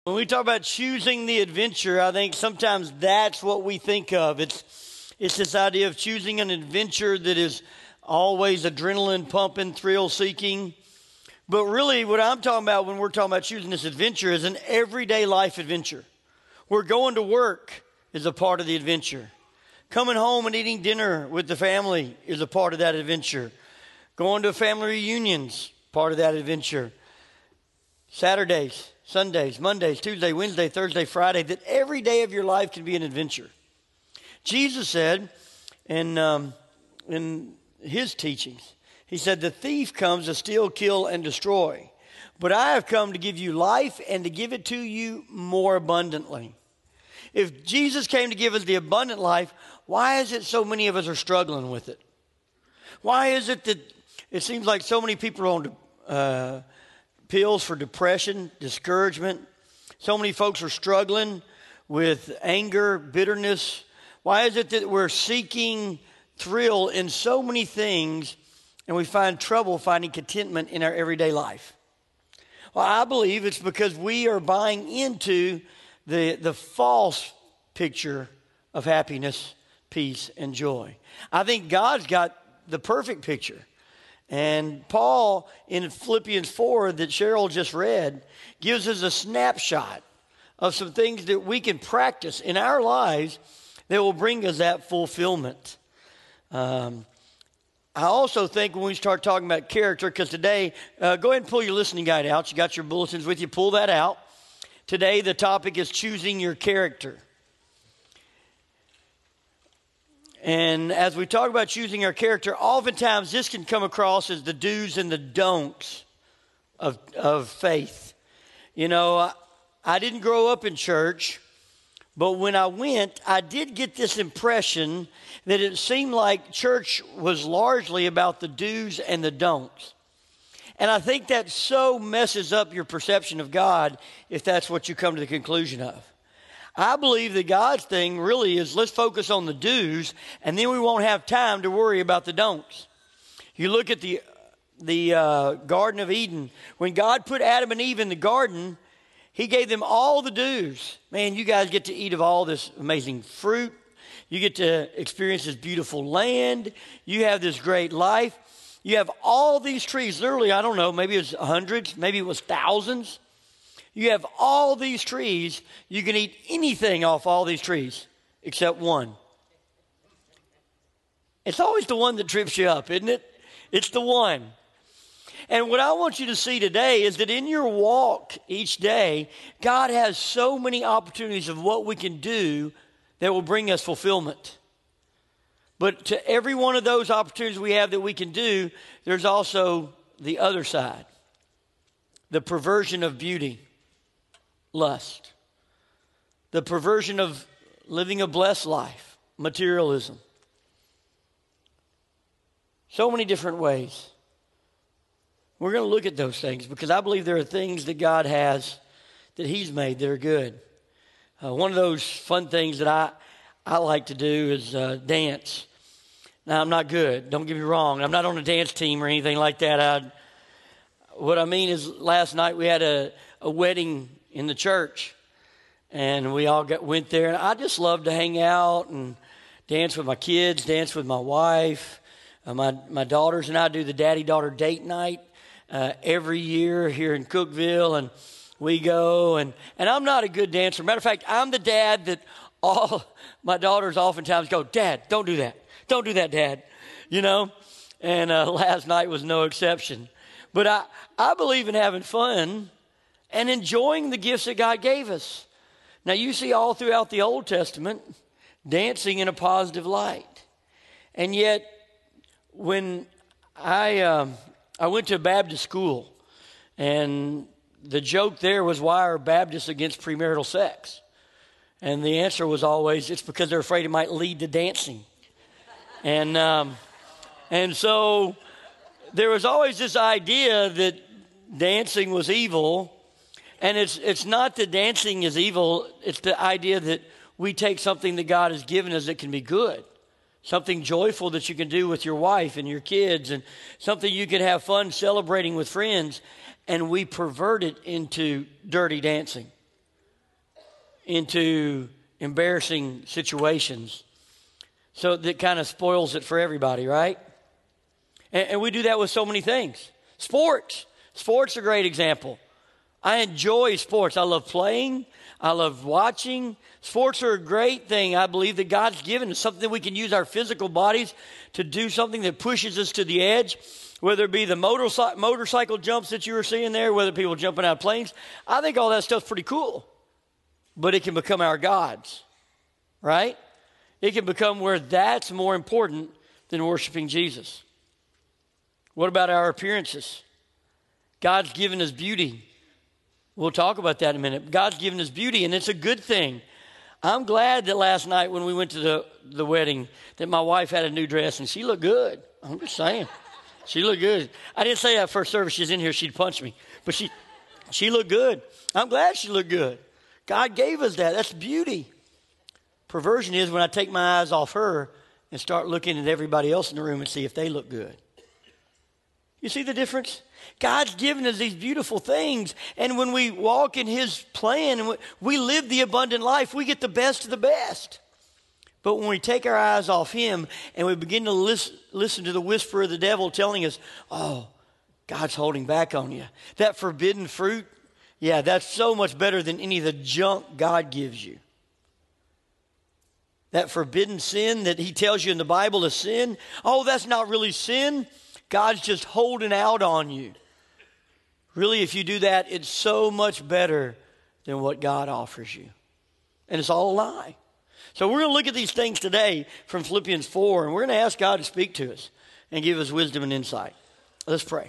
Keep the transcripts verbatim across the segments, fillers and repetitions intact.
When we talk about choosing the adventure, I think sometimes that's what we think of. It's it's this idea of choosing an adventure that is always adrenaline pumping, thrill seeking. But really what I'm talking about when we're talking about choosing this adventure is an everyday life adventure. Where going to work is a part of the adventure. Coming home and eating dinner with the family is a part of that adventure. Going to family reunions, part of that adventure. Saturdays, Sundays, Mondays, Tuesday, Wednesday, Thursday, Friday, that every day of your life can be an adventure. Jesus said in, um, in his teachings, he said, the thief comes to steal, kill, and destroy. But I have come to give you life and to give it to you more abundantly. If Jesus came to give us the abundant life, why is it so many of us are struggling with it? Why is it that it seems like so many people are on uh, pills for depression, discouragement? So many folks are struggling with anger, bitterness. Why is it that we're seeking thrill in so many things and we find trouble finding contentment in our everyday life? Well, I believe it's because we are buying into the, the false picture of happiness, peace, and joy. I think God's got the perfect picture. And Paul, in Philippians four that Cheryl just read, gives us a snapshot of some things that we can practice in our lives that will bring us that fulfillment. Um, I also think when we start talking about character, because today, uh, go ahead and pull your listening guide out. You got your bulletins with you. Pull that out. Today, the topic is choosing your character. And as we talk about choosing our character, oftentimes this can come across as the do's and the don'ts of, of faith. You know, I, I didn't grow up in church, but when I went, I did get this impression that it seemed like church was largely about the do's and the don'ts. And I think that so messes up your perception of God if that's what you come to the conclusion of. I believe that God's thing really is let's focus on the do's, and then we won't have time to worry about the don'ts. You look at the, the uh, Garden of Eden. When God put Adam and Eve in the garden, he gave them all the do's. Man, you guys get to eat of all this amazing fruit. You get to experience this beautiful land. You have this great life. You have all these trees. Literally, I don't know, maybe it was hundreds, maybe it was thousands. You have all these trees. You can eat anything off all these trees except one. It's always the one that trips you up, isn't it? It's the one. And what I want you to see today is that in your walk each day, God has so many opportunities of what we can do that will bring us fulfillment. But to every one of those opportunities we have that we can do, there's also the other side. The perversion of beauty, lust. The perversion of living a blessed life, materialism. So many different ways. We're going to look at those things because I believe there are things that God has that He's made that are good. Uh, one of those fun things that I, I like to do is uh, dance. Now, I'm not good. Don't get me wrong. I'm not on a dance team or anything like that. I, what I mean is last night we had a, a wedding in the church, and we all got, went there. And I just love to hang out and dance with my kids, dance with my wife. Uh, my, my daughters and I do the daddy-daughter date night uh, every year here in Cookeville, and we go. And, and I'm not a good dancer. Matter of fact, I'm the dad that all my daughters oftentimes go, Dad, don't do that. Don't do that, Dad, you know, and uh, last night was no exception. But I, I believe in having fun and enjoying the gifts that God gave us. Now, you see all throughout the Old Testament dancing in a positive light. And yet, when I, um, I went to a Baptist school, and the joke there was, why are Baptists against premarital sex? And the answer was always, it's because they're afraid it might lead to dancing. And um, and so there was always this idea that dancing was evil. And it's it's not that dancing is evil. It's the idea that we take something that God has given us that can be good. Something joyful that you can do with your wife and your kids. And something you can have fun celebrating with friends. And we pervert it into dirty dancing. into embarrassing situations. So that kind of spoils it for everybody, right? And, and we do that with so many things. Sports. Sports are a great example. I enjoy sports. I love playing. I love watching. Sports are a great thing, I believe, that God's given us, something that we can use our physical bodies to do something that pushes us to the edge, whether it be the motorcycle, motorcycle jumps that you were seeing there, whether people jumping out of planes. I think all that stuff's pretty cool, but it can become our gods, right? It can become where that's more important than worshiping Jesus. What about our appearances? God's given us beauty. We'll talk about that in a minute. God's given us beauty, and it's a good thing. I'm glad that last night when we went to the, the wedding that my wife had a new dress, and she looked good. I'm just saying. She looked good. I didn't say that first service. She's in here. She'd punch me. But she, she looked good. I'm glad she looked good. God gave us that. That's beauty. Perversion is when I take my eyes off her and start looking at everybody else in the room and see if they look good. You see the difference? God's given us these beautiful things, and when we walk in His plan and we live the abundant life, we get the best of the best. But when we take our eyes off Him and we begin to listen, listen to the whisper of the devil telling us, oh, God's holding back on you. That forbidden fruit, yeah, that's so much better than any of the junk God gives you. That forbidden sin that He tells you in the Bible is sin, oh, that's not really sin. God's just holding out on you. Really, if you do that, it's so much better than what God offers you. And it's all a lie. So we're going to look at these things today from Philippians four, and we're going to ask God to speak to us and give us wisdom and insight. Let's pray.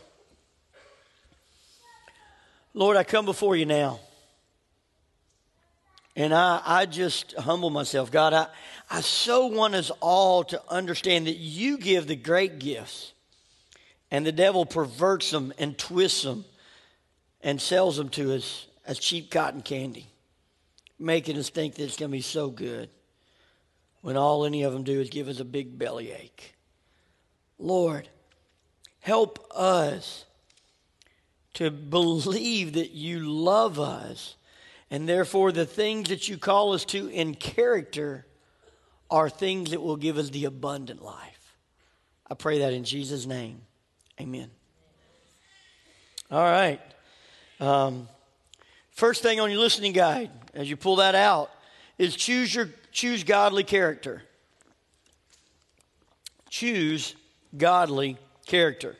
Lord, I come before you now. And I, I just humble myself. God, I, I so want us all to understand that you give the great gifts. And the devil perverts them and twists them and sells them to us as cheap cotton candy, making us think that it's going to be so good when all any of them do is give us a big bellyache. Lord, help us to believe that you love us, and therefore the things that you call us to in character are things that will give us the abundant life. I pray that in Jesus' name. Amen. All right. Um, first thing on your listening guide, as you pull that out, is choose your choose godly character. Choose godly character.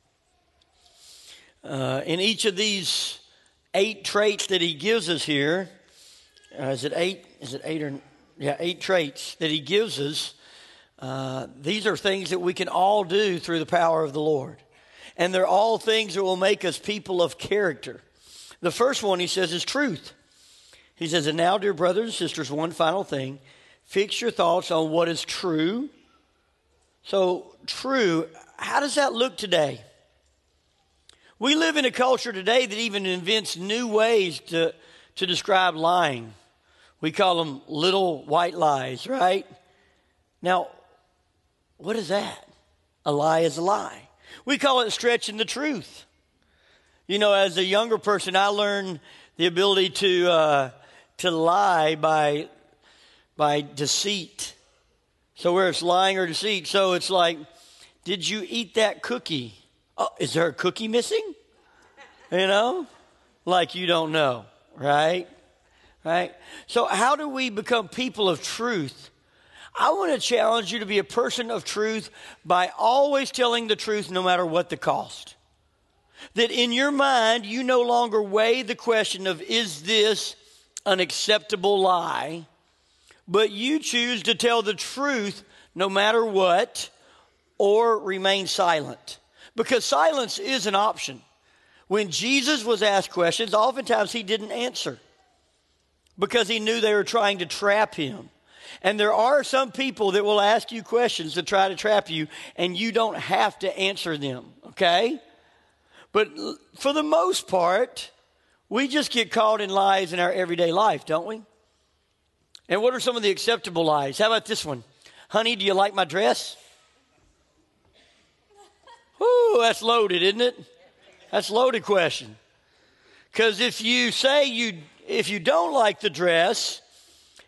Uh, in each of these eight traits that he gives us here, uh, is it eight? Is it eight or yeah, eight traits that he gives us? Uh, these are things that we can all do through the power of the Lord. And they're all things that will make us people of character. The first one, he says, is truth. He says, and now, dear brothers and sisters, one final thing. Fix your thoughts on what is true. So, true, how does that look today? We live in a culture today that even invents new ways to, to describe lying. We call them little white lies, right? Now, what is that? A lie is a lie. We call it stretching the truth. You know, as a younger person, I learned the ability to uh, to lie by by deceit. So where it's lying or deceit. So it's like, did you eat that cookie? Oh, is there a cookie missing? You know, like you don't know, right? Right? So how do we become people of truth? I want to challenge you to be a person of truth by always telling the truth no matter what the cost. That in your mind, you no longer weigh the question of, is this an acceptable lie? But you choose to tell the truth no matter what, or remain silent. Because silence is an option. When Jesus was asked questions, oftentimes he didn't answer because he knew they were trying to trap him. And there are some people that will ask you questions to try to trap you, and you don't have to answer them, okay? But for the most part, we just get caught in lies in our everyday life, don't we? And what are some of the acceptable lies? How about this one? Honey, do you like my dress? Whoo, that's loaded, isn't it? That's a loaded question. Because if you say you, if you don't like the dress,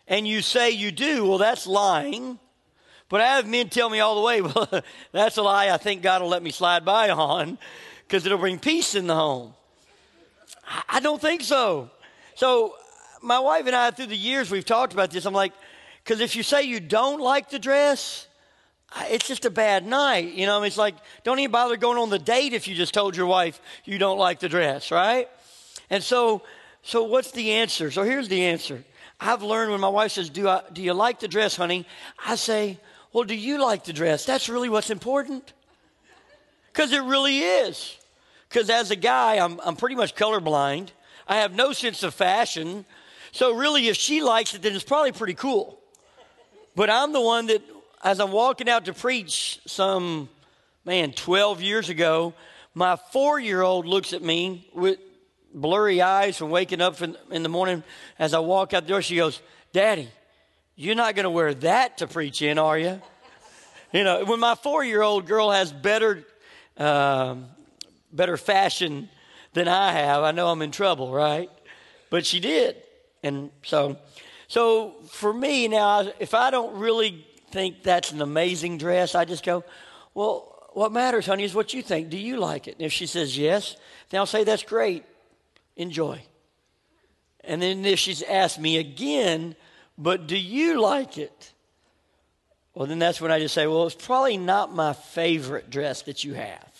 and you say you do, well, that's lying. But I have men tell me all the way, well, that's a lie I think God will let me slide by on because it'll bring peace in the home. I don't think so. So my wife and I, through the years, we've talked about this. I'm like, because if you say you don't like the dress, it's just a bad night. You know, it's like, don't even bother going on the date if you just told your wife you don't like the dress, right? And so, so what's the answer? So here's the answer. I've learned when my wife says, do, I, do you like the dress, honey? I say, well, do you like the dress? That's really what's important. Because it really is. Because as a guy, I'm, I'm pretty much colorblind. I have no sense of fashion. So really, if she likes it, then it's probably pretty cool. But I'm the one that, as I'm walking out to preach some, man, twelve years ago, my four-year-old looks at me with blurry eyes from waking up in, in the morning. As I walk out the door, she goes, Daddy, you're not going to wear that to preach in, are you? You know, when my four-year-old girl has better, um, better fashion than I have, I know I'm in trouble, right? But she did. And so, so for me now, if I don't really think that's an amazing dress, I just go, well, what matters, honey, is what you think. Do you like it? And if she says yes, then I'll say, that's great. Enjoy. And then if she's asked me again, but do you like it? Well, then that's when I just say, well, it's probably not my favorite dress that you have.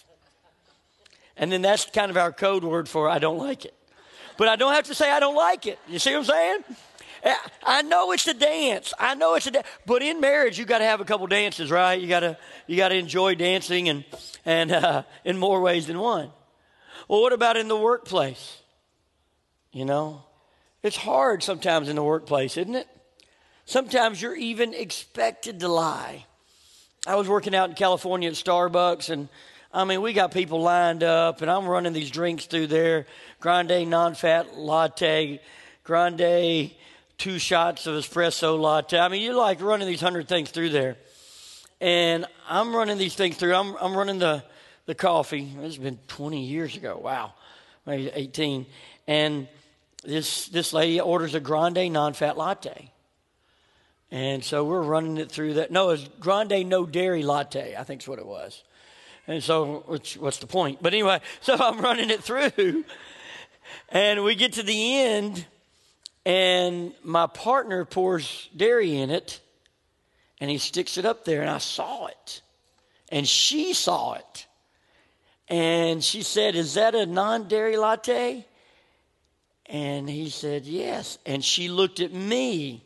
And then that's kind of our code word for I don't like it. But I don't have to say I don't like it. You see what I'm saying? I know it's a dance. I know it's a dance. But in marriage, you got to have a couple dances, right? You got to you got to enjoy dancing and and uh, in more ways than one. Well, what about in the workplace? You know, it's hard sometimes in the workplace, isn't it? Sometimes you're even expected to lie. I was working out in California at Starbucks, and I mean, we got people lined up, and I'm running these drinks through there. Grande non-fat latte, grande two shots of espresso latte. I mean, you're like running these hundred things through there. And I'm running these things through. I'm, I'm running the, the coffee. It's been twenty years ago. Wow. Maybe eighteen. And this, this lady orders a grande non-fat latte. And so we're running it through that. No, it's grande no dairy latte, I think is what it was. And so, which, what's the point? But anyway, so I'm running it through. And we get to the end, and my partner pours dairy in it, and he sticks it up there, and I saw it. And she saw it. And she said, is that a non-dairy latte? And he said, yes. And she looked at me.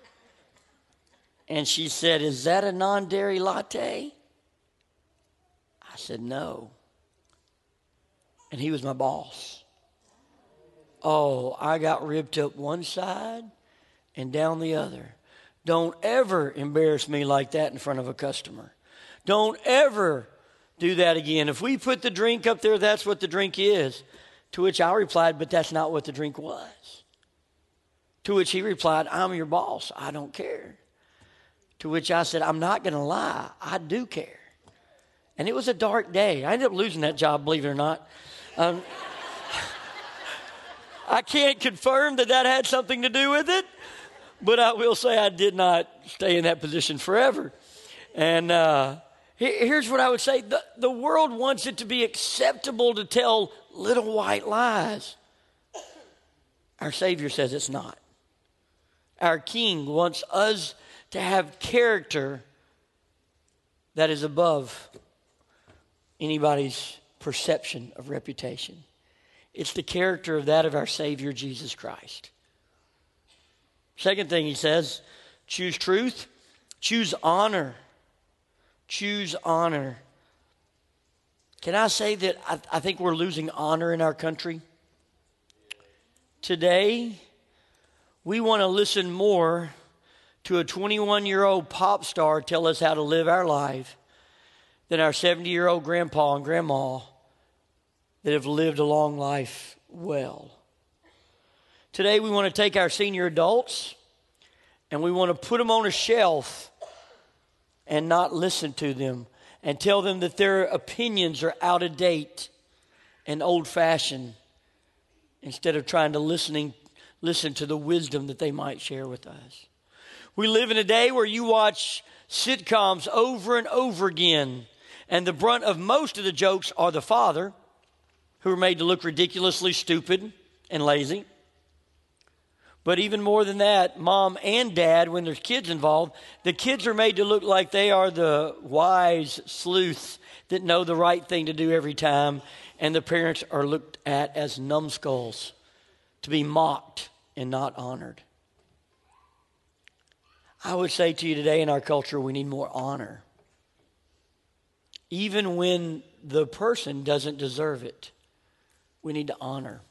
And she said, is that a non-dairy latte? I said, no. And he was my boss. Oh, I got ripped up one side and down the other. Don't ever embarrass me like that in front of a customer. Don't ever do that again. If we put the drink up there, that's what the drink is. To which I replied, but that's not what the drink was. To which he replied, I'm your boss. I don't care. To which I said, I'm not going to lie. I do care. And it was a dark day. I ended up losing that job, believe it or not. Um, I can't confirm that that had something to do with it, but I will say I did not stay in that position forever. And uh, here's what I would say. The, the world wants it to be acceptable to tell little white lies. Our Savior says it's not. Our King wants us to have character that is above anybody's perception of reputation. It's the character of that of our Savior, Jesus Christ. Second thing he says, choose truth, choose honor. Choose honor. Can I say that I, I think we're losing honor in our country? Today, we want to listen more to a twenty-one-year-old pop star tell us how to live our life than our seventy-year-old grandpa and grandma that have lived a long life well. Today, we want to take our senior adults and we want to put them on a shelf and not listen to them and tell them that their opinions are out of date and old-fashioned instead of trying to listening, listen to the wisdom that they might share with us. We live in a day where you watch sitcoms over and over again, and the brunt of most of the jokes are the father, who are made to look ridiculously stupid and lazy. But even more than that, mom and dad, when there's kids involved, the kids are made to look like they are the wise sleuths that know the right thing to do every time, and the parents are looked at as numbskulls, to be mocked and not honored. I would say to you today, in our culture, we need more honor. Even when the person doesn't deserve it, we need to honor.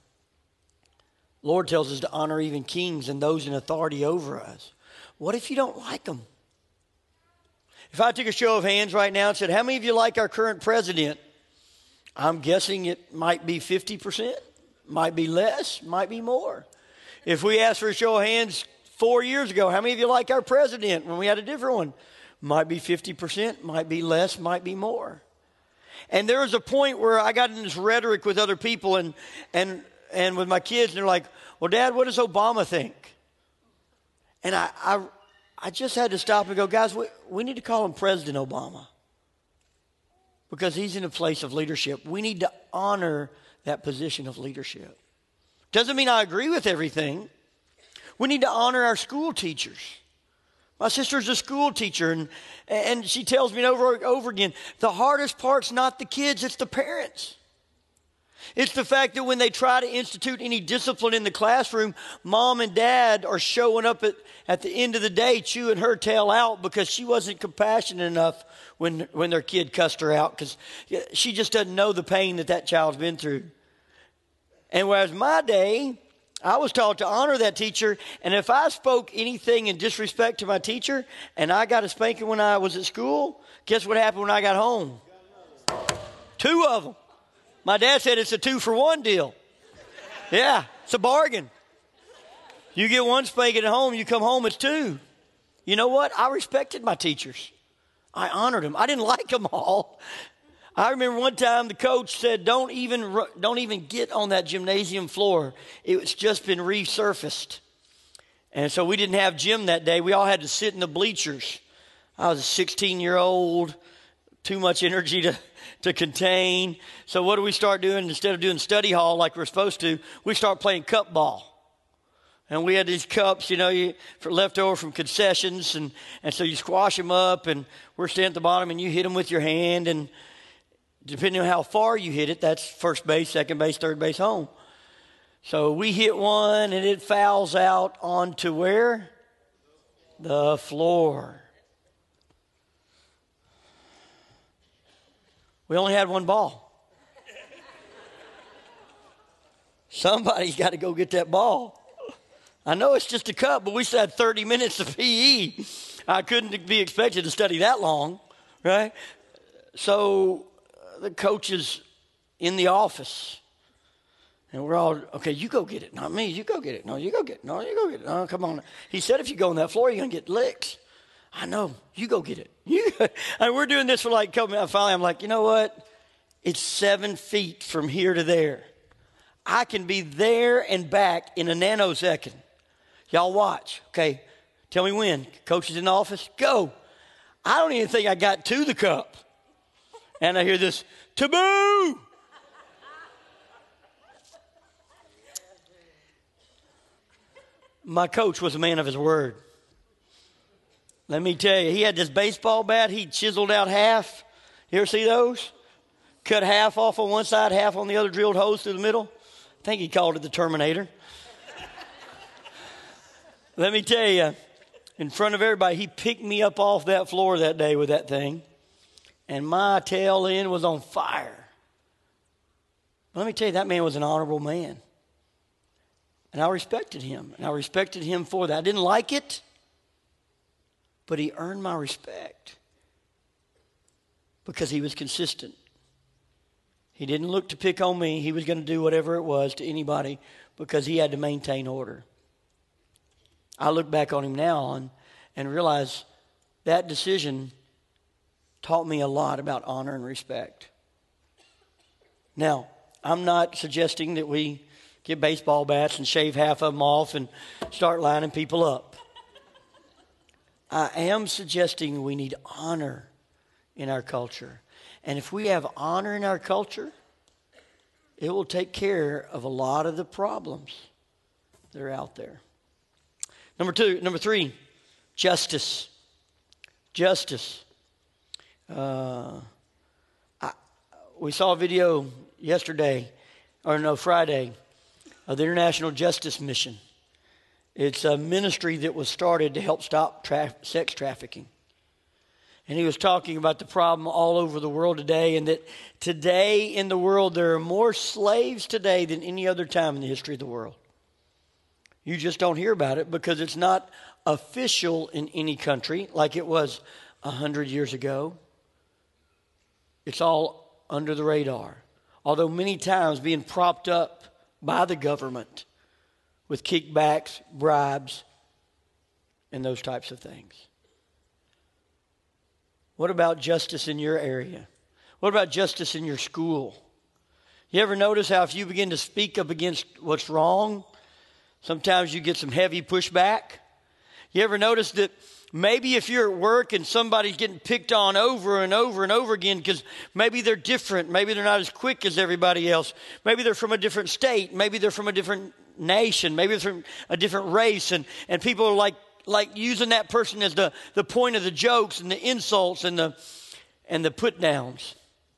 Lord tells us to honor even kings and those in authority over us. What if you don't like them? If I took a show of hands right now and said, how many of you like our current president? I'm guessing it might be fifty percent, might be less, might be more. If we asked for a show of hands four years ago, how many of you like our president when we had a different one? Might be fifty percent, might be less, might be more. And there was a point where I got in this rhetoric with other people and and and with my kids, and they're like, well, Dad, what does Obama think? And I I, I just had to stop and go, guys, we, we need to call him President Obama. Because he's in a place of leadership. We need to honor that position of leadership. Doesn't mean I agree with everything. We need to honor our school teachers. My sister's a school teacher, and, and she tells me over and over again, the hardest part's not the kids, it's the parents. It's the fact that when they try to institute any discipline in the classroom, mom and dad are showing up at, at the end of the day chewing her tail out because she wasn't compassionate enough when, when their kid cussed her out, because she just doesn't know the pain that that child's been through. And whereas my day, I was taught to honor that teacher, and if I spoke anything in disrespect to my teacher and I got a spanking when I was at school, guess what happened when I got home? Two of them. My dad said it's a two-for-one deal. Yeah, it's a bargain. You get one spanking at home, you come home, it's two. You know what? I respected my teachers. I honored them. I didn't like them all. I remember one time the coach said, don't even, don't even get on that gymnasium floor. It's just been resurfaced. And so we didn't have gym that day. We all had to sit in the bleachers. I was a sixteen-year-old, too much energy to, to contain. So what do we start doing? Instead of doing study hall like we're supposed to, we start playing cup ball. And we had these cups, you know, you, for leftover from concessions. And, and so you squash them up, and we're standing at the bottom, and you hit them with your hand. And depending on how far you hit it, that's first base, second base, third base, home. So we hit one, and it fouls out onto where? The floor. We only had one ball. Somebody's got to go get that ball. I know it's just a cup, but we still had thirty minutes of P E. I couldn't be expected to study that long, right? So uh, the coach is in the office, and we're all, okay, you go get it. Not me. You go get it. No, you go get it. No, you go get it. No, come on. He said if you go on that floor, you're going to get licked. I know. You go get it. You, and we're doing this for like a couple minutes. Finally, I'm like, you know what? It's seven feet from here to there. I can be there and back in a nanosecond. Y'all watch. Okay. Tell me when. Coach is in the office. Go. I don't even think I got to the cup. And I hear this, taboo. My coach was a man of his word. Let me tell you, he had this baseball bat. He chiseled out half. You ever see those? Cut half off on one side, half on the other, drilled holes through the middle. I think he called it the Terminator. Let me tell you, in front of everybody, he picked me up off that floor that day with that thing. And my tail end was on fire. But let me tell you, that man was an honorable man. And I respected him. And I respected him for that. I didn't like it, but he earned my respect because he was consistent. He didn't look to pick on me. He was going to do whatever it was to anybody because he had to maintain order. I look back on him now and, and realize that decision taught me a lot about honor and respect. Now, I'm not suggesting that we get baseball bats and shave half of them off and start lining people up. I am suggesting we need honor in our culture. And if we have honor in our culture, it will take care of a lot of the problems that are out there. Number two, number three, justice. Justice. Uh, I, we saw a video yesterday, or no, Friday, of the International Justice Mission. It's a ministry that was started to help stop tra- sex trafficking. And he was talking about the problem all over the world today, and that today in the world there are more slaves today than any other time in the history of the world. You just don't hear about it because it's not official in any country like it was a hundred years ago. It's all under the radar. Although many times being propped up by the government with kickbacks, bribes, and those types of things. What about justice in your area? What about justice in your school? You ever notice how if you begin to speak up against what's wrong, sometimes you get some heavy pushback? You ever notice that maybe if you're at work and somebody's getting picked on over and over and over again because maybe they're different, maybe they're not as quick as everybody else, maybe they're from a different state, maybe they're from a different nation, maybe they're from a different race, and, and people are like like using that person as the, the point of the jokes and the insults and the and the put downs.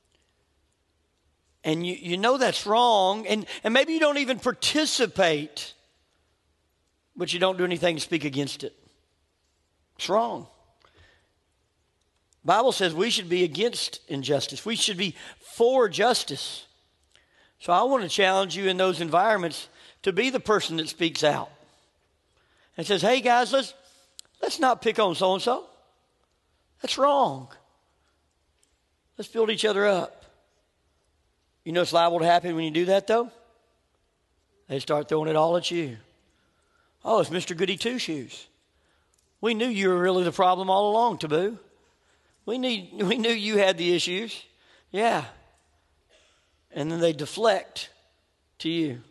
And you, you know that's wrong, and, and maybe you don't even participate, but you don't do anything to speak against it. It's wrong. The Bible says we should be against injustice. We should be for justice. So I want to challenge you in those environments to be the person that speaks out and says, hey guys, let's let's not pick on so-and-so. That's wrong. Let's build each other up. You know what's liable to happen when you do that, though? They start throwing it all at you. Oh, it's Mister Goody Two-Shoes. We knew you were really the problem all along, Taboo. We, need, we knew you had the issues. Yeah. And then they deflect to you.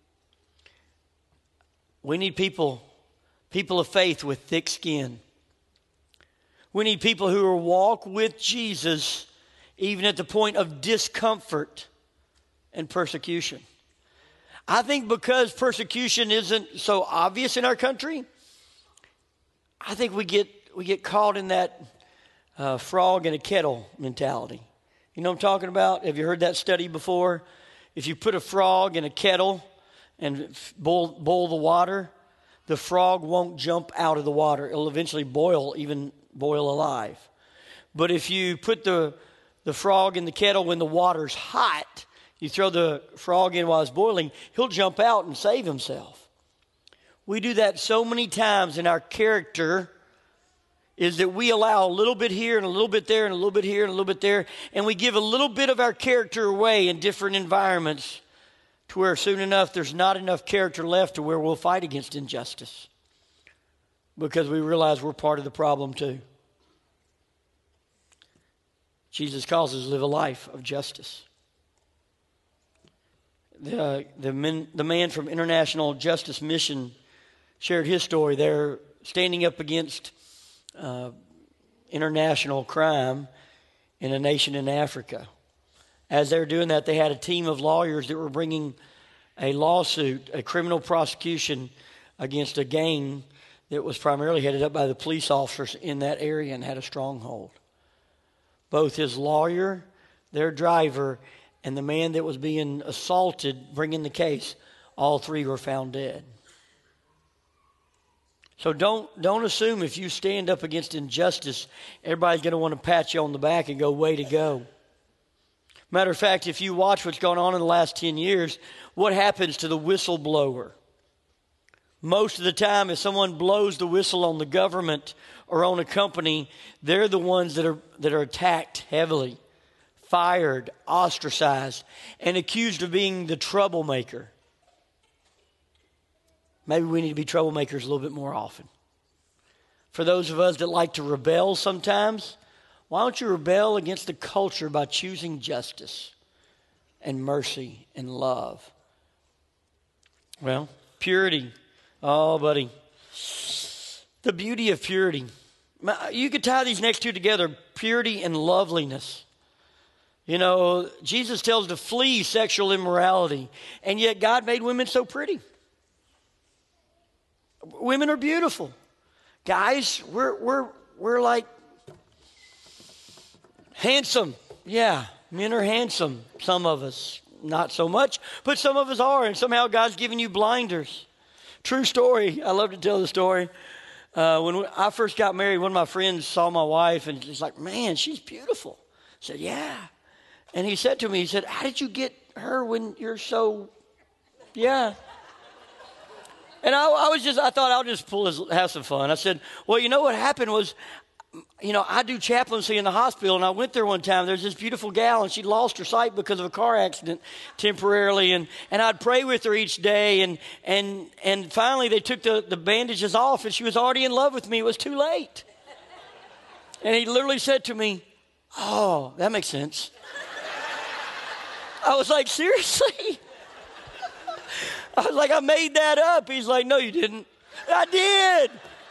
We need people, people of faith with thick skin. We need people who will walk with Jesus even at the point of discomfort and persecution. I think because persecution isn't so obvious in our country, I think we get we get caught in that uh, frog in a kettle mentality. You know what I'm talking about? Have you heard that study before? If you put a frog in a kettle and boil, boil the water, the frog won't jump out of the water. It'll eventually boil, even boil alive. But if you put the, the frog in the kettle when the water's hot, you throw the frog in while it's boiling, he'll jump out and save himself. We do that so many times in our character, is that we allow a little bit here and a little bit there and a little bit here and a little bit there, and we give a little bit of our character away in different environments to where soon enough there's not enough character left to where we'll fight against injustice because we realize we're part of the problem too. Jesus calls us to live a life of justice. The, the, men, the man from International Justice Mission shared his story. They're standing up against uh, international crime in a nation in Africa. As they were doing that, they had a team of lawyers that were bringing a lawsuit, a criminal prosecution against a gang that was primarily headed up by the police officers in that area and had a stronghold. Both his lawyer, their driver, and the man that was being assaulted, bringing the case, all three were found dead. So don't don't assume if you stand up against injustice, everybody's going to want to pat you on the back and go, way to go. Matter of fact, if you watch what's gone on in the last ten years, what happens to the whistleblower? Most of the time, if someone blows the whistle on the government or on a company, they're the ones that are that are attacked heavily, fired, ostracized, and accused of being the troublemaker. Maybe we need to be troublemakers a little bit more often. For those of us that like to rebel sometimes, why don't you rebel against the culture by choosing justice and mercy and love? Well, purity. Oh, buddy. The beauty of purity. You could tie these next two together, purity and loveliness. You know, Jesus tells us to flee sexual immorality, and yet God made women so pretty. Women are beautiful. Guys, we're we're we're like handsome. Yeah, men are handsome. Some of us, not so much, but some of us are, and somehow God's given you blinders. True story. I love to tell the story. Uh, when I first got married, one of my friends saw my wife, and he's like, "Man, she's beautiful." I said, "Yeah." And he said to me, he said, "How did you get her when you're so, yeah?" And I, I was just, I thought I'll just pull his, have some fun. I said, "Well, you know what happened was, you know, I do chaplaincy in the hospital, and I went there one time. There's this beautiful gal, and she lost her sight because of a car accident temporarily, and, and I'd pray with her each day, and and and finally they took the, the bandages off, and she was already in love with me. It was too late." And he literally said to me, "Oh, that makes sense." I was like, "Seriously?" I was like, "I made that up." He's like, "No, you didn't." I did.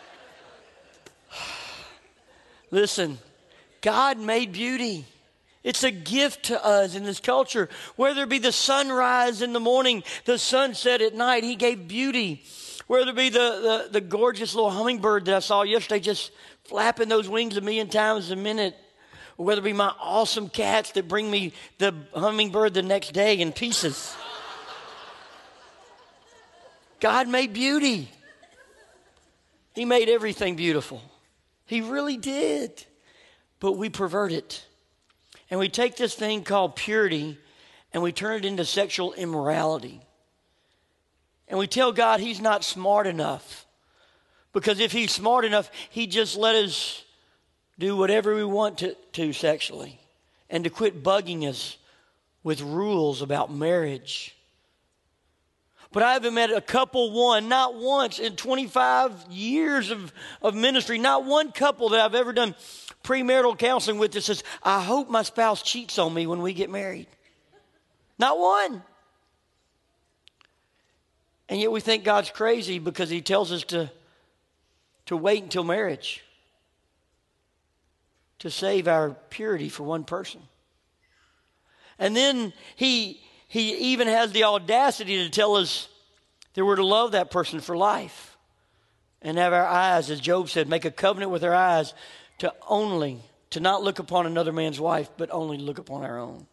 Listen, God made beauty. It's a gift to us in this culture. Whether it be the sunrise in the morning, the sunset at night, he gave beauty. Whether it be the, the, the gorgeous little hummingbird that I saw yesterday just flapping those wings a million times a minute. Or whether it be my awesome cats that bring me the hummingbird the next day in pieces. God made beauty. He made everything beautiful. He really did. But we pervert it. And we take this thing called purity and we turn it into sexual immorality. And we tell God he's not smart enough. Because if he's smart enough, he'd just let us do whatever we want to, to sexually. And to quit bugging us with rules about marriage. But I haven't met a couple one, not once in twenty-five years of, of ministry, not one couple that I've ever done premarital counseling with that says, "I hope my spouse cheats on me when we get married." Not one. And yet we think God's crazy because he tells us to, to wait until marriage to save our purity for one person. And then he... He even has the audacity to tell us that we're to love that person for life. And have our eyes, as Job said, make a covenant with our eyes to only, to not look upon another man's wife, but only look upon our own.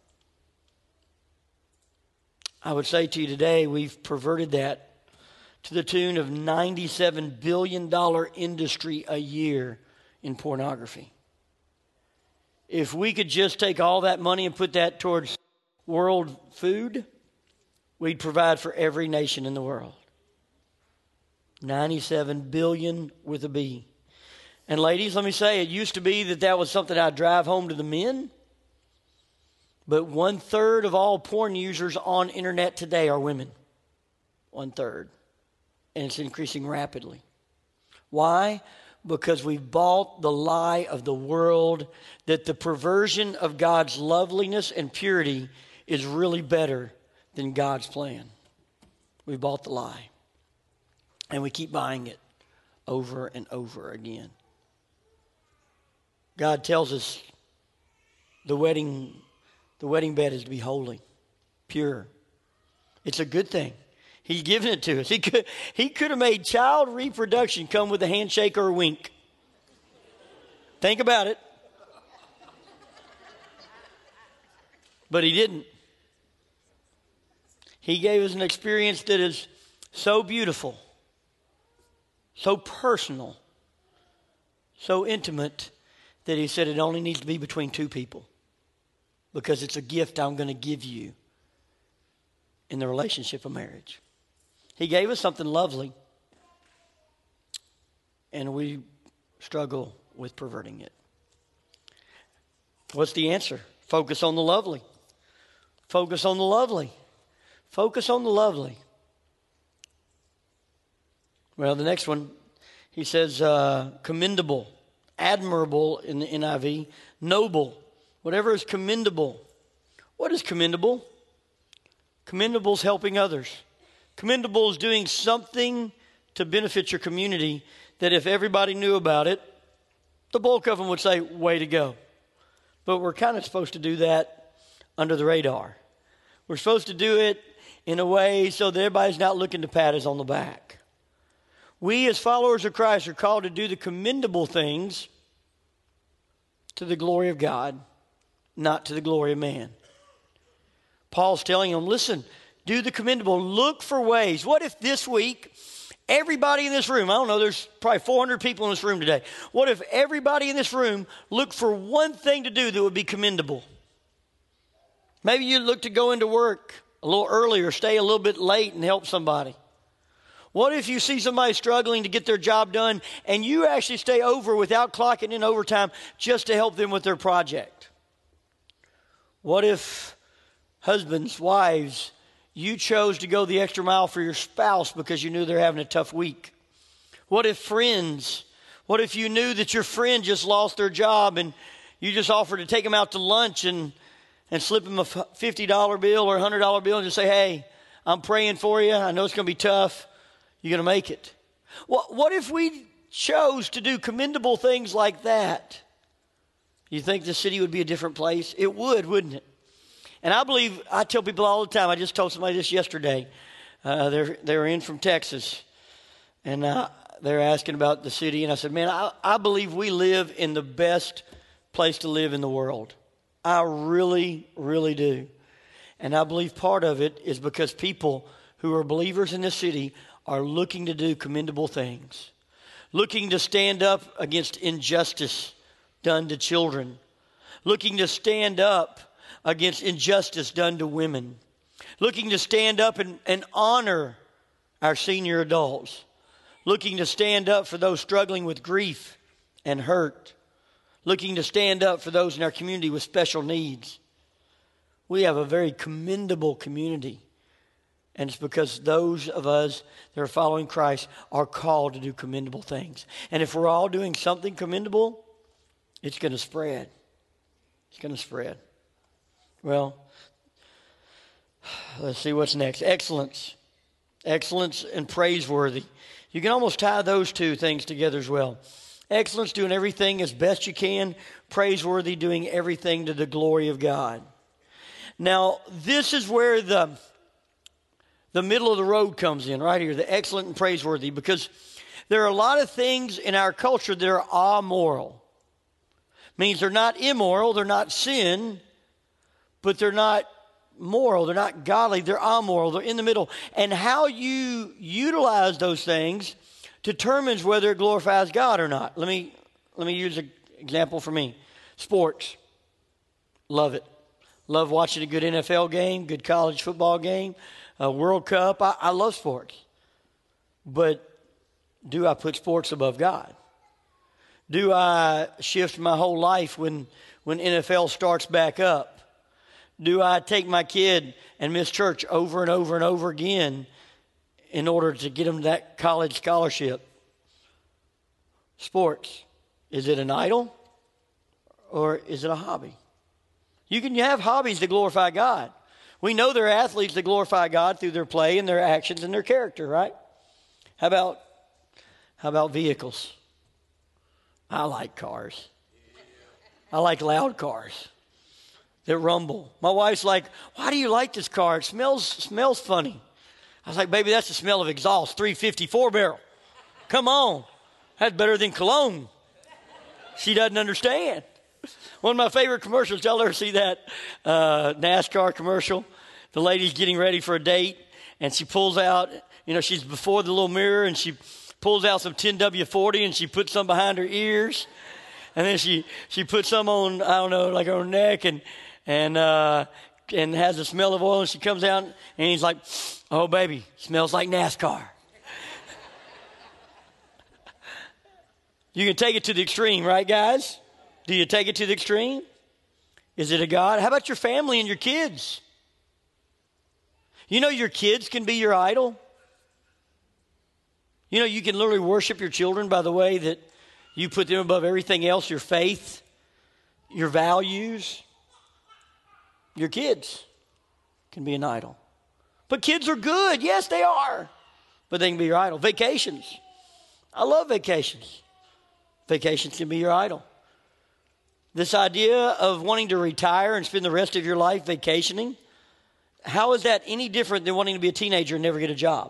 I would say to you today, we've perverted that to the tune of ninety-seven billion dollars industry a year in pornography. If we could just take all that money and put that towards world food, we'd provide for every nation in the world. ninety-seven billion with a B. And ladies, let me say, it used to be that that was something I'd drive home to the men. But one third of all porn users on internet today are women. One third. And it's increasing rapidly. Why? Because we've bought the lie of the world that the perversion of God's loveliness and purity is really better than God's plan. We bought the lie. And we keep buying it over and over again. God tells us the wedding, the wedding bed is to be holy, pure. It's a good thing. He's given it to us. He could, he could have made child reproduction come with a handshake or a wink. Think about it. But he didn't. He gave us an experience that is so beautiful, so personal, so intimate, that he said it only needs to be between two people. Because it's a gift I'm going to give you in the relationship of marriage. He gave us something lovely, and we struggle with perverting it. What's the answer? Focus on the lovely. Focus on the lovely. Focus on the lovely. Well, the next one, he says uh, commendable, admirable in the N I V, noble, whatever is commendable. What is commendable? Commendable is helping others. Commendable is doing something to benefit your community that if everybody knew about it, the bulk of them would say, way to go. But we're kind of supposed to do that under the radar. We're supposed to do it in a way so that everybody's not looking to pat us on the back. We as followers of Christ are called to do the commendable things to the glory of God, not to the glory of man. Paul's telling them, listen, do the commendable. Look for ways. What if this week, everybody in this room, I don't know, there's probably four hundred people in this room today. What if everybody in this room looked for one thing to do that would be commendable? Maybe you'd look to go into work a little earlier, stay a little bit late and help somebody. What if you see somebody struggling to get their job done and you actually stay over without clocking in overtime just to help them with their project? What if husbands, wives, you chose to go the extra mile for your spouse because you knew they're having a tough week? What if friends, what if you knew that your friend just lost their job and you just offered to take them out to lunch and, and slip them a fifty dollar bill or a one hundred dollar bill and just say, hey, I'm praying for you. I know it's going to be tough. You're going to make it. What, what if we chose to do commendable things like that? You think the city would be a different place? It would, wouldn't it? And I believe, I tell people all the time, I just told somebody this yesterday. Uh, they're, they're in from Texas. And uh, they're asking about the city. And I said, man, I, I believe we live in the best place to live in the world. I really, really do. And I believe part of it is because people who are believers in this city are looking to do commendable things. Looking to stand up against injustice done to children. Looking to stand up against injustice done to women. Looking to stand up and, and honor our senior adults. Looking to stand up for those struggling with grief and hurt. Looking to stand up for those in our community with special needs. We have a very commendable community. And it's because those of us that are following Christ are called to do commendable things. And if we're all doing something commendable, it's going to spread. It's going to spread. Well, let's see what's next. Excellence. Excellence and praiseworthy. You can almost tie those two things together as well. Excellence, doing everything as best you can. Praiseworthy, doing everything to the glory of God. Now, this is where the, the middle of the road comes in, right here. The excellent and praiseworthy. Because there are a lot of things in our culture that are amoral. Means they're not immoral, they're not sin, but they're not moral, they're not godly, they're amoral, they're in the middle. And how you utilize those things determines whether it glorifies God or not. Let me let me use an example for me. Sports. Love it. Love watching a good N F L game, good college football game, a World Cup. I, I love sports. But do I put sports above God? Do I shift my whole life when, when N F L starts back up? Do I take my kid and miss church over and over and over again in order to get them that college scholarship? Sports. Is it an idol or is it a hobby? You can have hobbies that glorify God. We know there are athletes that glorify God through their play and their actions and their character, right? How about, how about vehicles? I like cars. I like loud cars that rumble. My wife's like, why do you like this car? It smells smells funny. I was like, baby, that's the smell of exhaust, three fifty-four barrel. Come on. That's better than cologne. She doesn't understand. One of my favorite commercials, y'all ever see that uh, NASCAR commercial? The lady's getting ready for a date, and she pulls out, you know, she's before the little mirror, and she pulls out some ten W forty, and she puts some behind her ears. And then she, she puts some on, I don't know, like on her neck, and and uh, and has the smell of oil, and she comes out, and he's like, oh, baby, smells like NASCAR. You can take it to the extreme, right, guys? Do you take it to the extreme? Is it a God? How about your family and your kids? You know your kids can be your idol. You know you can literally worship your children by the way that you put them above everything else, your faith, your values. Your kids can be an idol. But kids are good. Yes, they are. But they can be your idol. Vacations. I love vacations. Vacations can be your idol. This idea of wanting to retire and spend the rest of your life vacationing, how is that any different than wanting to be a teenager and never get a job?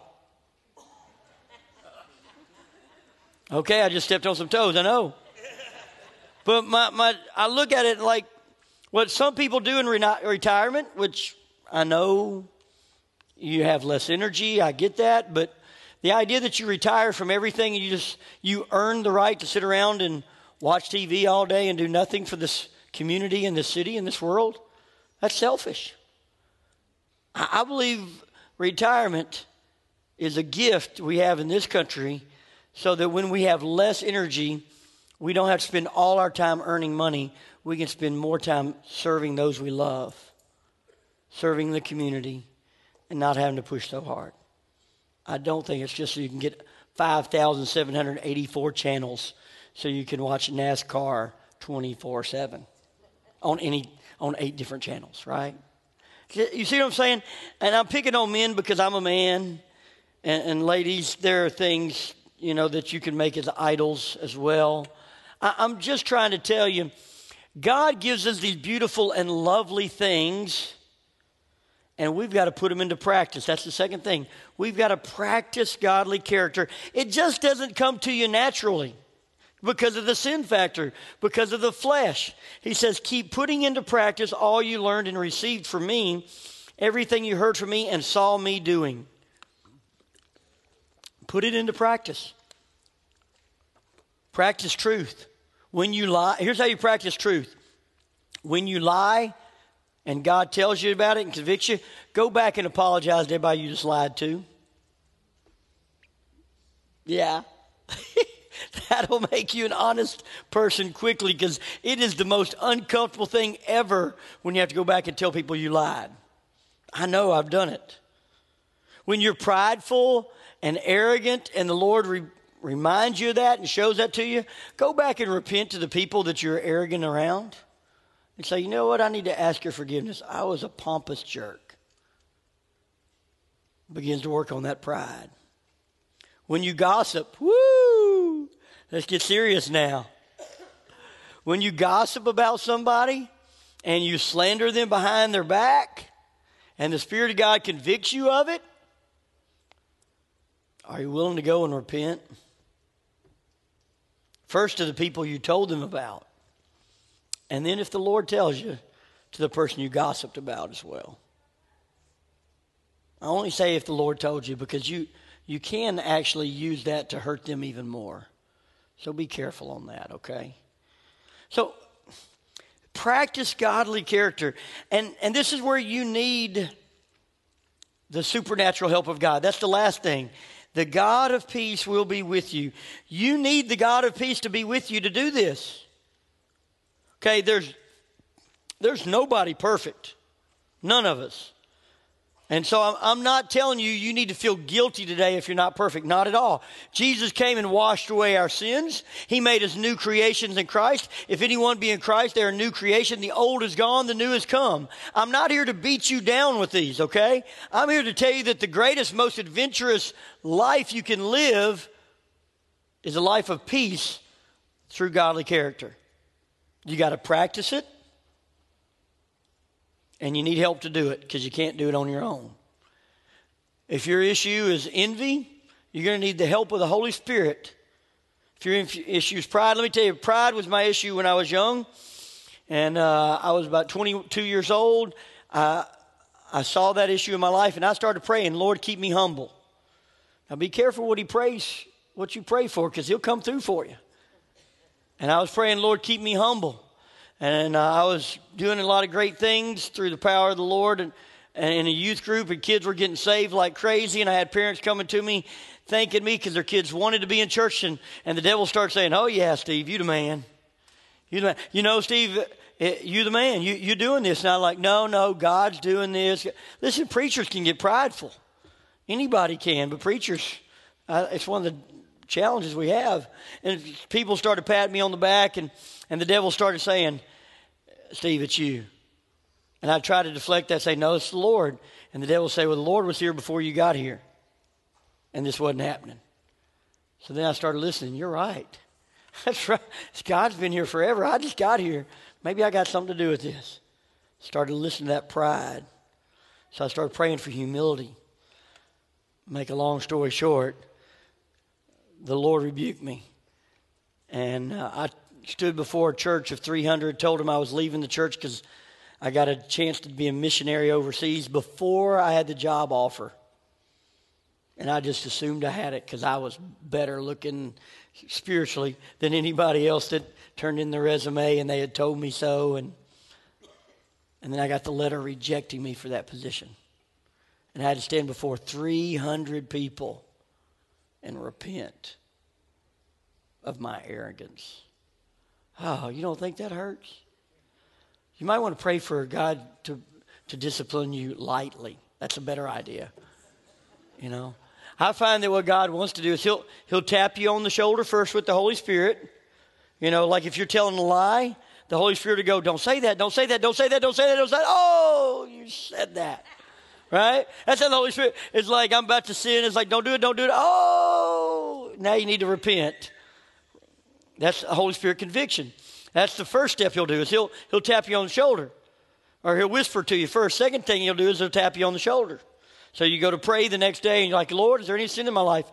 Okay, I just stepped on some toes, I know. But my, my, I look at it like what some people do in re- retirement, which I know you have less energy, I get that, but the idea that you retire from everything and you just, you earn the right to sit around and watch T V all day and do nothing for this community and this city and this world, that's selfish. I, I believe retirement is a gift we have in this country so that when we have less energy, we don't have to spend all our time earning money. We can spend more time serving those we love, serving the community, and not having to push so hard. I don't think it's just so you can get five thousand seven hundred eighty-four channels so you can watch NASCAR twenty-four seven on any on eight different channels, right? You see what I'm saying? And I'm picking on men because I'm a man, and, and ladies, there are things, you know, that you can make as idols as well. I, I'm just trying to tell you, God gives us these beautiful and lovely things, and we've got to put them into practice. That's the second thing. We've got to practice godly character. It just doesn't come to you naturally because of the sin factor, because of the flesh. He says, keep putting into practice all you learned and received from me, everything you heard from me and saw me doing. Put it into practice. Practice truth. When you lie, here's how you practice truth. When you lie, and God tells you about it and convicts you, go back and apologize to everybody you just lied to. Yeah. That'll make you an honest person quickly because it is the most uncomfortable thing ever when you have to go back and tell people you lied. I know, I've done it. When you're prideful and arrogant and the Lord re- reminds you of that and shows that to you, go back and repent to the people that you're arrogant around. And say, you know what, I need to ask your forgiveness. I was a pompous jerk. Begins to work on that pride. When you gossip, woo, let's get serious now. When you gossip about somebody and you slander them behind their back and the Spirit of God convicts you of it, are you willing to go and repent? First to the people you told them about. And then if the Lord tells you, to the person you gossiped about as well. I only say if the Lord told you because you, you can actually use that to hurt them even more. So be careful on that, okay? So practice godly character. And, and this is where you need the supernatural help of God. That's the last thing. The God of peace will be with you. You need the God of peace to be with you to do this. Okay, there's there's nobody perfect. None of us. And so I'm, I'm not telling you you need to feel guilty today if you're not perfect. Not at all. Jesus came and washed away our sins. He made us new creations in Christ. If anyone be in Christ, they're a new creation. The old is gone, the new has come. I'm not here to beat you down with these, okay? I'm here to tell you that the greatest, most adventurous life you can live is a life of peace through godly character. You got to practice it, and you need help to do it because you can't do it on your own. If your issue is envy, you're going to need the help of the Holy Spirit. If your issue is pride, let me tell you, pride was my issue when I was young, and uh, I was about twenty-two years old. I, I saw that issue in my life, and I started praying, Lord, keep me humble. Now, be careful what he prays, what you pray for, because he'll come through for you. And I was praying, Lord, keep me humble. And uh, I was doing a lot of great things through the power of the Lord and, and in a youth group, and kids were getting saved like crazy. And I had parents coming to me, thanking me because their kids wanted to be in church. And, and the devil started saying, oh, yeah, Steve, you the man. You the man. You know, Steve, you the man. You, you're doing this. And I'm like, no, no, God's doing this. Listen, preachers can get prideful. Anybody can, but preachers, uh, it's one of the challenges we have. And people started patting me on the back, and, and the devil started saying, Steve, it's you. And I tried to deflect that, say, no, it's the Lord. And the devil would say, well, the Lord was here before you got here. And this wasn't happening. So then I started listening. You're right. That's right. God's been here forever. I just got here. maybe I got something to do with this. Started listening to that pride. So I started praying for humility. Make a long story short, the Lord rebuked me. And uh, I stood before a church of three hundred, told them I was leaving the church because I got a chance to be a missionary overseas before I had the job offer. And I just assumed I had it because I was better looking spiritually than anybody else that turned in the resume, and they had told me so. And and then I got the letter rejecting me for that position. And I had to stand before three hundred people and repent of my arrogance. Oh, you don't think that hurts? You might want to pray for God to, to discipline you lightly. That's a better idea. You know, I find that what God wants to do is he'll, he'll tap you on the shoulder first with the Holy Spirit. You know, like if you're telling a lie, the Holy Spirit will go, don't say that, don't say that, don't say that, don't say that, don't say that. Oh, you said that. Right? That's how the Holy Spirit is like, I'm about to sin. It's like, don't do it, don't do it. Oh, now you need to repent. That's the Holy Spirit conviction. That's the first step he'll do is he'll, he'll tap you on the shoulder. Or he'll whisper to you first. Second thing he'll do is he'll tap you on the shoulder. So you go to pray the next day and you're like, Lord, is there any sin in my life?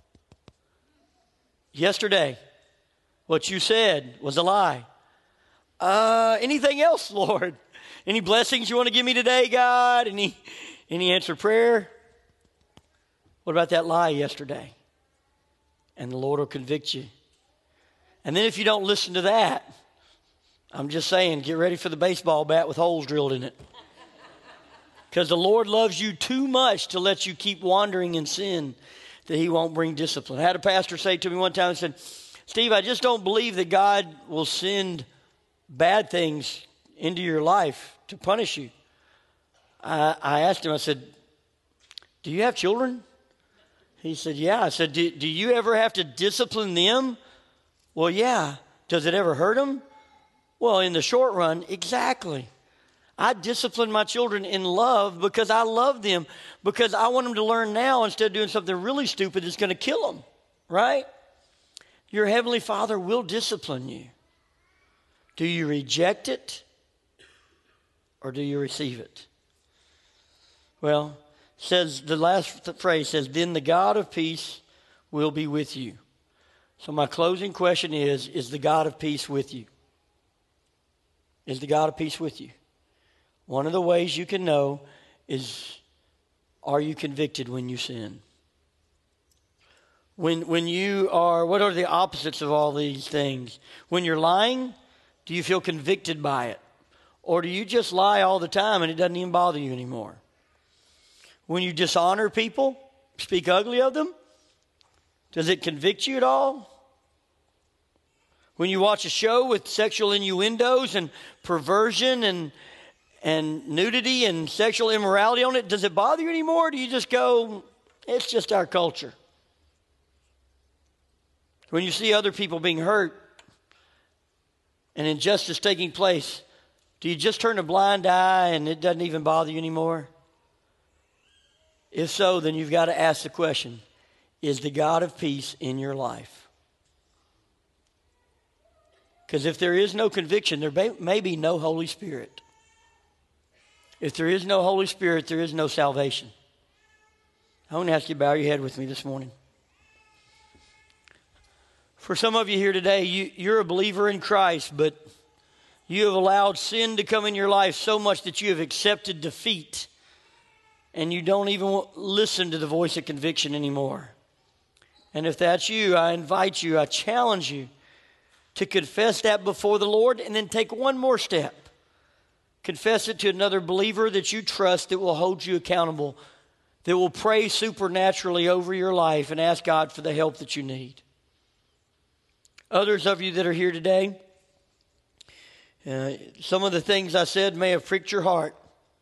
Yesterday, what you said was a lie. Uh, anything else, Lord? Any blessings you want to give me today, God? Any, any answered prayer? What about that lie yesterday? And the Lord will convict you. And then if you don't listen to that, I'm just saying, get ready for the baseball bat with holes drilled in it. Because the Lord loves you too much to let you keep wandering in sin that he won't bring discipline. I had a pastor say to me one time, he said, Steve, I just don't believe that God will send bad things into your life to punish you. I, I asked him, I said, do you have children? He said, yeah. I said, do, do you ever have to discipline them? Well, yeah. Does it ever hurt them? Well, in the short run, exactly. I discipline my children in love because I love them, because I want them to learn now instead of doing something really stupid that's going to kill them, right? Your Heavenly Father will discipline you. Do you reject it or do you receive it? Well, says the last phrase says, then the God of peace will be with you. So my closing question is, is the God of peace with you? Is the God of peace with you? One of the ways you can know is, are you convicted when you sin? When, when you are, what are the opposites of all these things? When you're lying, do you feel convicted by it? Or do you just lie all the time and it doesn't even bother you anymore? When you dishonor people, speak ugly of them, does it convict you at all? When you watch a show with sexual innuendos and perversion and and nudity and sexual immorality on it, does it bother you anymore? Or do you just go, it's just our culture? When you see other people being hurt and injustice taking place, do you just turn a blind eye and it doesn't even bother you anymore? If so, then you've got to ask the question, is the God of peace in your life? Because if there is no conviction, there may, may be no Holy Spirit. If there is no Holy Spirit, there is no salvation. I want to ask you to bow your head with me this morning. For some of you here today, you, you're a believer in Christ, but you have allowed sin to come in your life so much that you have accepted defeat, and you don't even listen to the voice of conviction anymore. And if that's you, I invite you, I challenge you to confess that before the Lord and then take one more step. Confess it to another believer that you trust that will hold you accountable, that will pray supernaturally over your life and ask God for the help that you need. Others of you that are here today, uh, some of the things I said may have pricked your heart.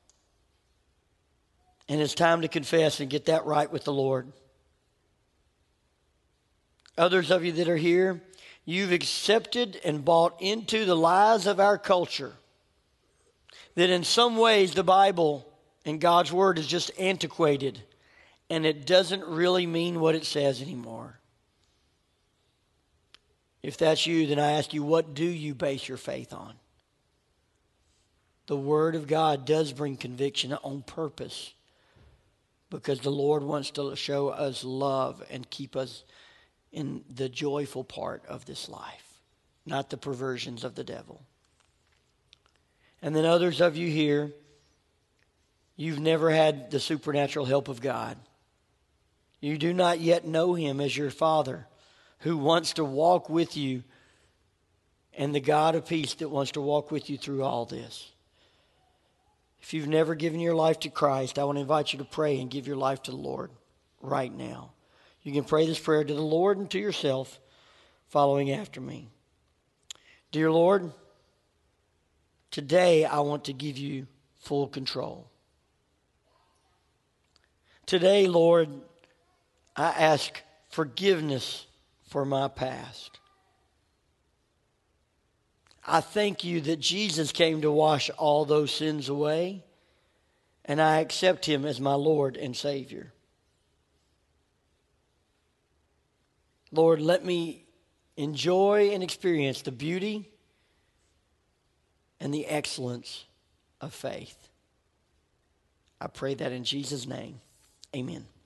And it's time to confess and get that right with the Lord. Others of you that are here, you've accepted and bought into the lies of our culture. That in some ways the Bible and God's Word is just antiquated and it doesn't really mean what it says anymore. If that's you, then I ask you, what do you base your faith on? The Word of God does bring conviction on purpose, because the Lord wants to show us love and keep us in the joyful part of this life, not the perversions of the devil. And then others of you here, you've never had the supernatural help of God. You do not yet know Him as your Father, who wants to walk with you, and the God of peace that wants to walk with you through all this. If you've never given your life to Christ, I want to invite you to pray and give your life to the Lord right now. You can pray this prayer to the Lord and to yourself, following after me. Dear Lord, today I want to give you full control. Today, Lord, I ask forgiveness for my past. I thank you that Jesus came to wash all those sins away, and I accept Him as my Lord and Savior. Lord, let me enjoy and experience the beauty and the excellence of faith. I pray that in Jesus' name. Amen.